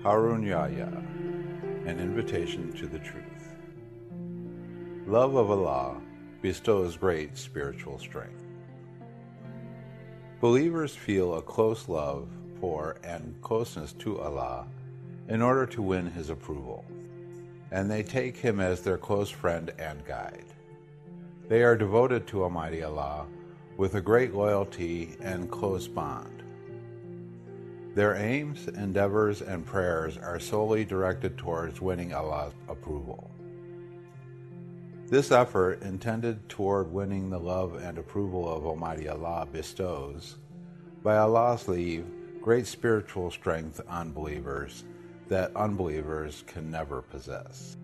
Harun Yahya, an invitation to the truth. Love of Allah bestows great spiritual strength. Believers feel a close love for and closeness to Allah in order to win His approval, and they take Him as their close friend and guide. They are devoted to Almighty Allah with a great loyalty and close bond. Their aims, endeavors, and prayers are solely directed towards winning Allah's approval. This effort, intended toward winning the love and approval of Almighty Allah, bestows, by Allah's leave, great spiritual strength on believers that unbelievers can never possess.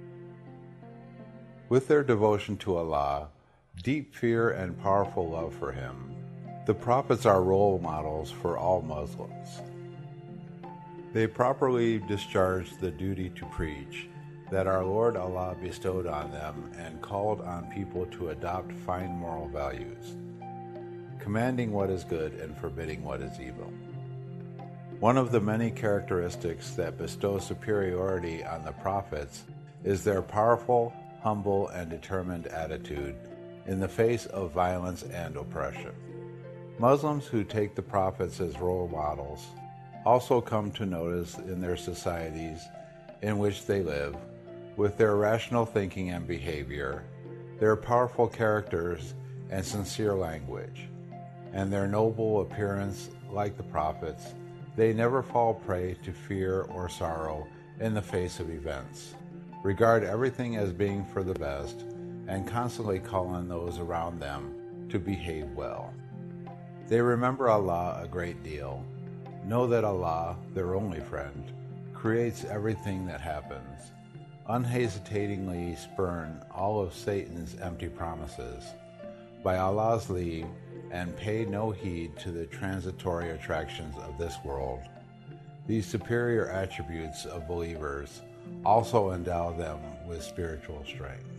With their devotion to Allah, deep fear and powerful love for Him, the prophets are role models for all Muslims. They properly discharged the duty to preach that our Lord Allah bestowed on them and called on people to adopt fine moral values, commanding what is good and forbidding what is evil. One of the many characteristics that bestow superiority on the prophets is their powerful, humble, and determined attitude in the face of violence and oppression. Muslims who take the prophets as role models also come to notice in their societies in which they live, with their rational thinking and behavior, their powerful characters and sincere language, and their noble appearance like the prophets, they never fall prey to fear or sorrow in the face of events, regard everything as being for the best, and constantly call on those around them to behave well. They remember Allah a great deal, know that Allah, their only friend, creates everything that happens, unhesitatingly spurn all of Satan's empty promises, by Allah's leave, and pay no heed to the transitory attractions of this world. These superior attributes of believers also endow them with spiritual strength.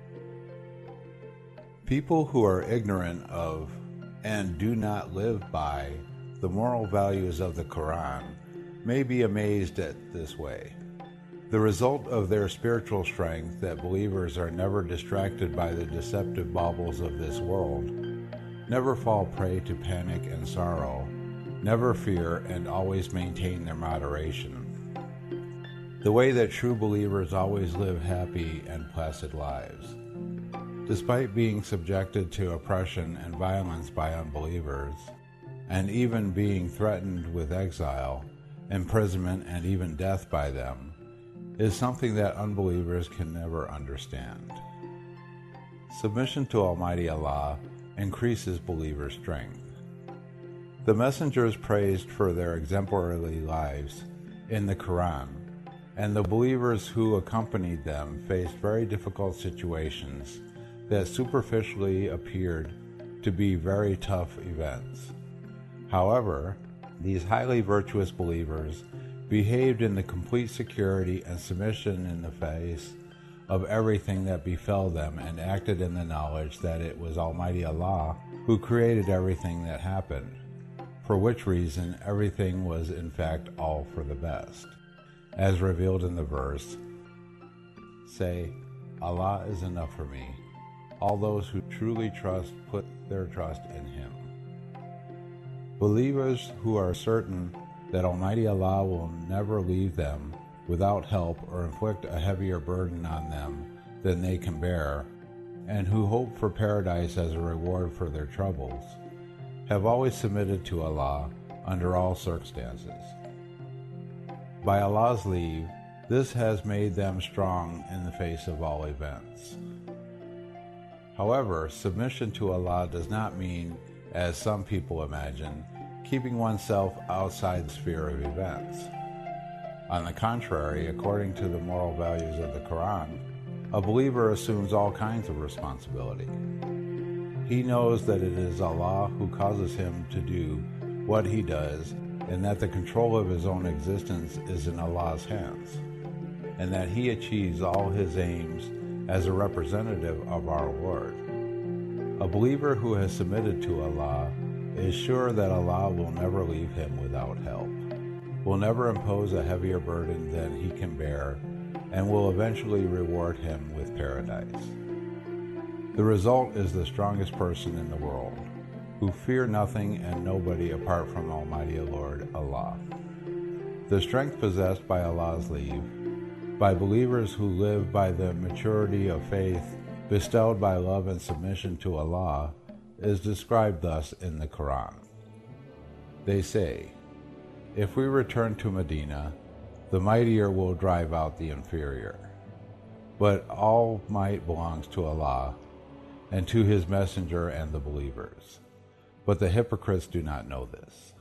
People who are ignorant of and do not live by the moral values of the Quran may be amazed at this way. The result of their spiritual strength that believers are never distracted by the deceptive baubles of this world, never fall prey to panic and sorrow, never fear, and always maintain their moderation. The way that true believers always live happy and placid lives. Despite being subjected to oppression and violence by unbelievers, and even being threatened with exile, imprisonment, and even death by them, is something that unbelievers can never understand. Submission to Almighty Allah increases believers' strength. The messengers praised for their exemplary lives in the Quran, and the believers who accompanied them faced very difficult situations that superficially appeared to be very tough events. However, these highly virtuous believers behaved in the complete security and submission in the face of everything that befell them, and acted in the knowledge that it was Almighty Allah who created everything that happened, for which reason everything was in fact all for the best. As revealed in the verse, say, Allah is enough for me. All those who truly trust put their trust in Him. Believers who are certain that Almighty Allah will never leave them without help or inflict a heavier burden on them than they can bear, and who hope for paradise as a reward for their troubles, have always submitted to Allah under all circumstances. By Allah's leave, this has made them strong in the face of all events. However, submission to Allah does not mean, as some people imagine, keeping oneself outside the sphere of events. On the contrary, according to the moral values of the Quran, a believer assumes all kinds of responsibility. He knows that it is Allah who causes him to do what he does, and that the control of his own existence is in Allah's hands, and that he achieves all his aims as a representative of our Lord. A believer who has submitted to Allah is sure that Allah will never leave him without help. will never impose a heavier burden than he can bear, and will eventually reward him with paradise. The result is the strongest person in the world, who fear nothing and nobody apart from Almighty Lord Allah. The strength possessed by Allah's leave, by believers who live by the maturity of faith bestowed by love and submission to Allah, is described thus in the Quran. They say, "If we return to Medina, the mightier will drive out the inferior. But all might belongs to Allah, and to His Messenger and the believers. But the hypocrites do not know this."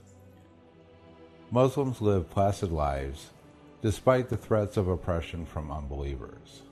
Muslims live placid lives despite the threats of oppression from unbelievers.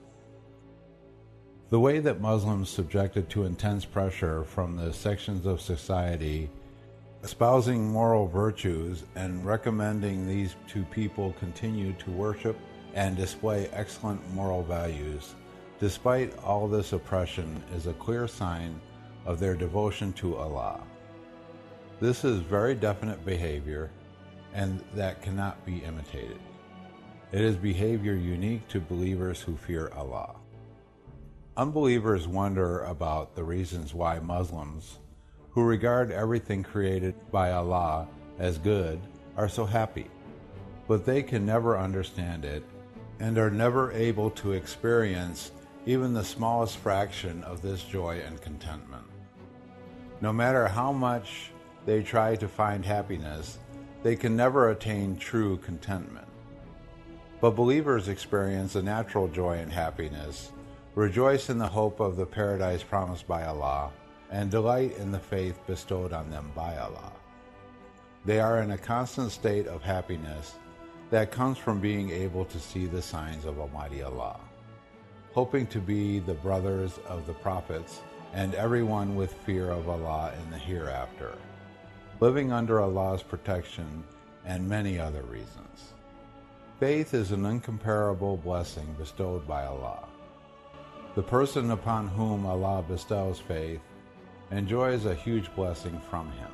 The way that Muslims, subjected to intense pressure from the sections of society espousing moral virtues and recommending these to people, continue to worship and display excellent moral values despite all this oppression, is a clear sign of their devotion to Allah. This is very definite behavior, and that cannot be imitated. It is behavior unique to believers who fear Allah. Unbelievers wonder about the reasons why Muslims, who regard everything created by Allah as good, are so happy, but they can never understand it and are never able to experience even the smallest fraction of this joy and contentment. No matter how much they try to find happiness, they can never attain true contentment. But believers experience a natural joy and happiness, rejoice in the hope of the paradise promised by Allah, and delight in the faith bestowed on them by Allah. They are in a constant state of happiness that comes from being able to see the signs of Almighty Allah, hoping to be the brothers of the prophets and everyone with fear of Allah in the hereafter, living under Allah's protection, and many other reasons. Faith is an incomparable blessing bestowed by Allah. The person upon whom Allah bestows faith enjoys a huge blessing from Him.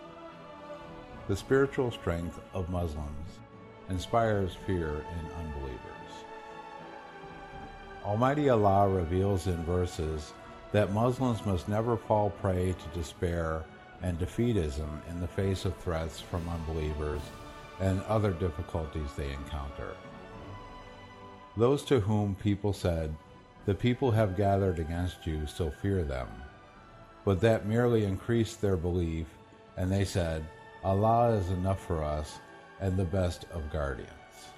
The spiritual strength of Muslims inspires fear in unbelievers. Almighty Allah reveals in verses that Muslims must never fall prey to despair and defeatism in the face of threats from unbelievers and other difficulties they encounter. Those to whom people said, "The people have gathered against you, so fear them," but that merely increased their belief, and they said, "Allah is enough for us and the best of guardians."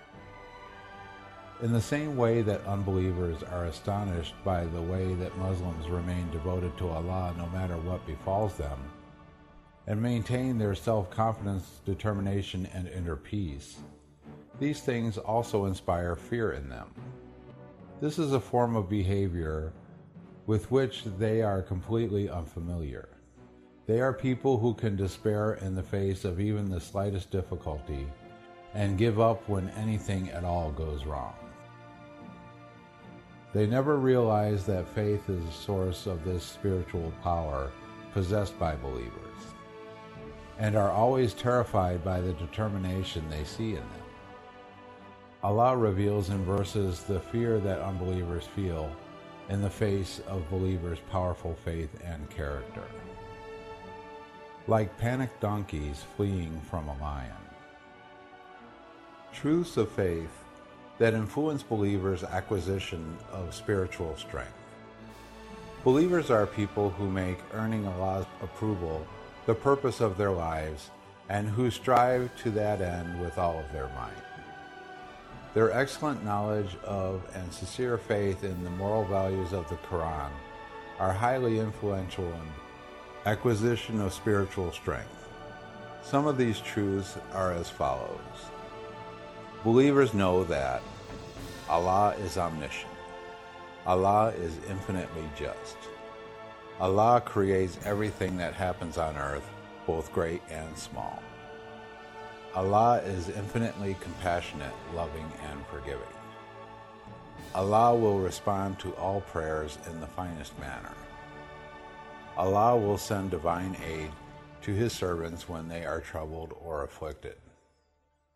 In the same way that unbelievers are astonished by the way that Muslims remain devoted to Allah no matter what befalls them, and maintain their self-confidence, determination, and inner peace, these things also inspire fear in them. This is a form of behavior with which they are completely unfamiliar. They are people who can despair in the face of even the slightest difficulty and give up when anything at all goes wrong. They never realize that faith is the source of this spiritual power possessed by believers, and are always terrified by the determination they see in them. Allah reveals in verses the fear that unbelievers feel in the face of believers' powerful faith and character. Like panicked donkeys fleeing from a lion. Truths of faith that influence believers' acquisition of spiritual strength. Believers are people who make earning Allah's approval the purpose of their lives, and who strive to that end with all of their might. Their excellent knowledge of and sincere faith in the moral values of the Quran are highly influential in acquisition of spiritual strength. Some of these truths are as follows. Believers know that Allah is omniscient. Allah is infinitely just. Allah creates everything that happens on earth, both great and small. Allah is infinitely compassionate, loving, and forgiving. Allah will respond to all prayers in the finest manner. Allah will send divine aid to His servants when they are troubled or afflicted.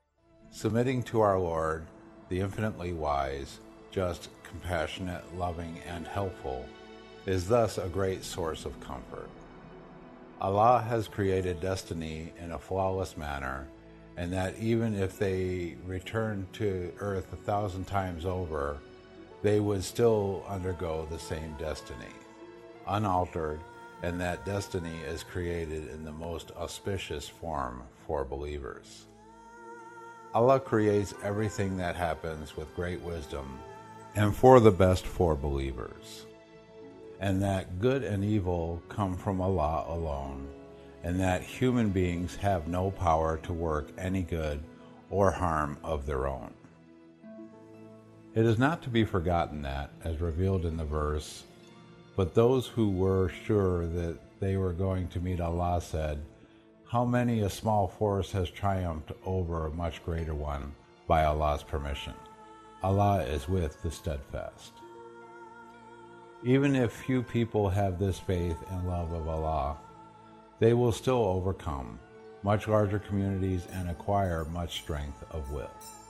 Submitting to our Lord, the infinitely wise, just, compassionate, loving, and helpful, is thus a great source of comfort. Allah has created destiny in a flawless manner, and that even if they returned to earth 1,000 times over, they would still undergo the same destiny, unaltered, and that destiny is created in the most auspicious form for believers. Allah creates everything that happens with great wisdom and for the best for believers, and that good and evil come from Allah alone, and that human beings have no power to work any good or harm of their own. It is not to be forgotten that, as revealed in the verse, but those who were sure that they were going to meet Allah said, "How many a small force has triumphed over a much greater one by Allah's permission. Allah is with the steadfast." Even if few people have this faith and love of Allah, they will still overcome much larger communities and acquire much strength of will.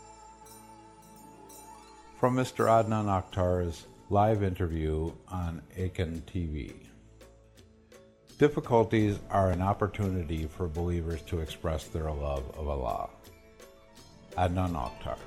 From Mr. Adnan Akhtar's live interview on Akan TV. Difficulties are an opportunity for believers to express their love of Allah. Adnan Akhtar.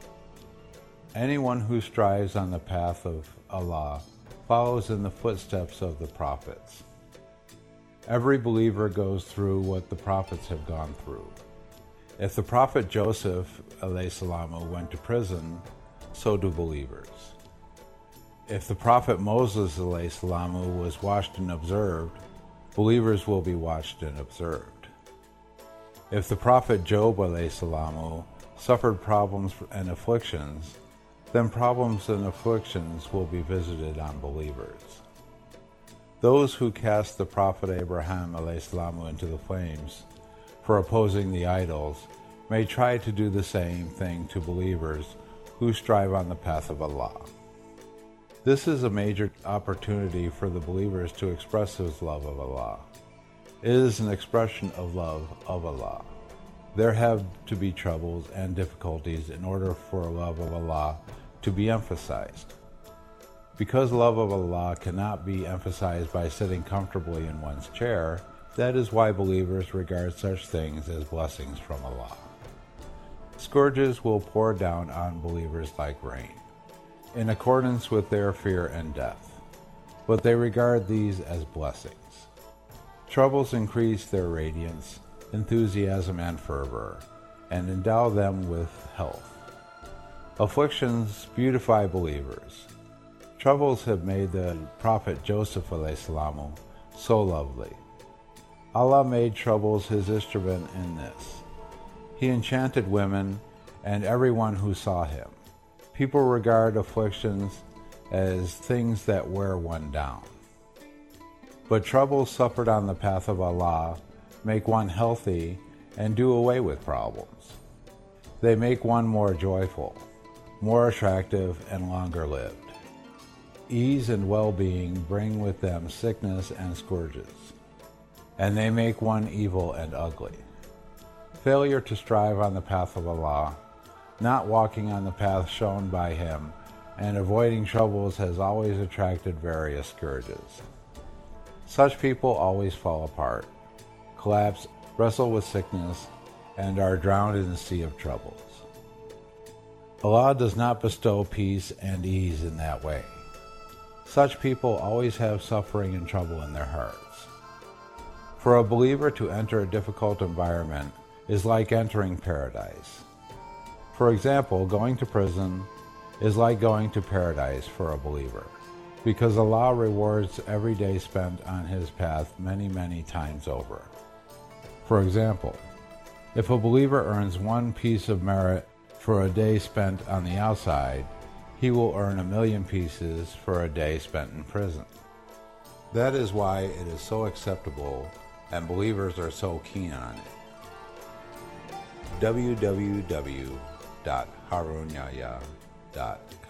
Anyone who strives on the path of Allah follows in the footsteps of the prophets. Every believer goes through what the prophets have gone through. If the prophet Joseph ﷺ went to prison, so do believers. If the prophet Moses ﷺ was watched and observed, believers will be watched and observed. If the prophet Job ﷺ suffered problems and afflictions, then problems and afflictions will be visited on believers. Those who cast the prophet Abraham ﷺ into the flames for opposing the idols may try to do the same thing to believers who strive on the path of Allah. This is a major opportunity for the believers to express his love of Allah. It is an expression of love of Allah. There have to be troubles and difficulties in order for love of Allah to be emphasized. Because love of Allah cannot be emphasized by sitting comfortably in one's chair, that is why believers regard such things as blessings from Allah. Scourges will pour down on believers like rain, in accordance with their fear and death, but they regard these as blessings. Troubles increase their radiance, enthusiasm, and fervor, and endow them with health. Afflictions beautify believers. Troubles have made the prophet Joseph ﷺ so lovely. Allah made troubles his instrument in this. He enchanted women and everyone who saw him. People regard afflictions as things that wear one down. But troubles suffered on the path of Allah make one healthy and do away with problems. They make one more joyful, more attractive, and longer lived. Ease and well-being bring with them sickness and scourges, and they make one evil and ugly. Failure to strive on the path of Allah, not walking on the path shown by Him, and avoiding troubles has always attracted various scourges. Such people always fall apart, collapse, wrestle with sickness, and are drowned in the sea of troubles. Allah does not bestow peace and ease in that way. Such people always have suffering and trouble in their hearts. For a believer to enter a difficult environment is like entering paradise. For example, going to prison is like going to paradise for a believer, because Allah rewards every day spent on His path many, many times over. For example, if a believer earns one piece of merit for a day spent on the outside, he will earn 1,000,000 pieces for a day spent in prison. That is why it is so acceptable and believers are so keen on it. www.harunyaya.com